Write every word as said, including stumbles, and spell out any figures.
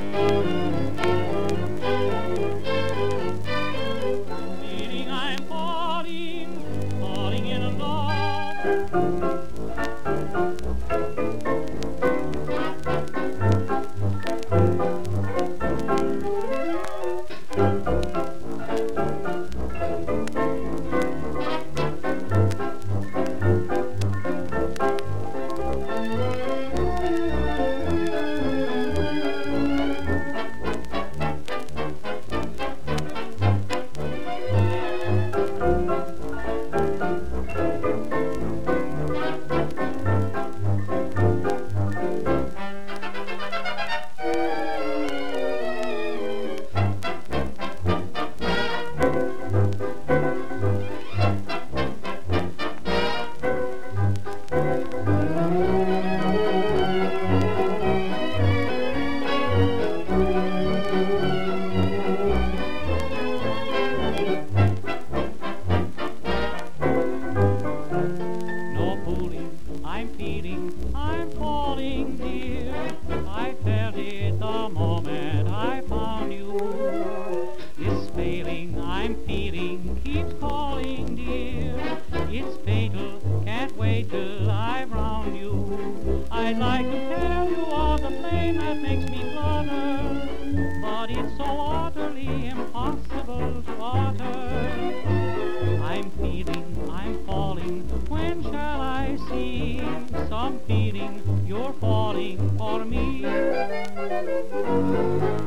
Feeling I'm falling, falling in love. I'm feeling, I'm falling, dear. I felt it the moment I found you. This feeling I'm feeling keeps calling, dear. It's fatal, can't wait till I'm round you. I'd like to tell you of the flame that makes me flutter, but it's so utterly impossible to utter. I'm feeling, I'm falling, when shall I see some feeling you're falling for me?